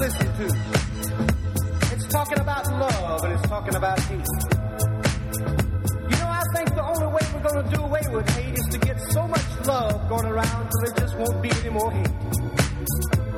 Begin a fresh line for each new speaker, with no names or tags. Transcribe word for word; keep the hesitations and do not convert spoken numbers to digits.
listen to. It's talking about love and it's talking about hate. You know, I think the only way we're going to do away with hate is to get so much love going around so there just won't be any more hate.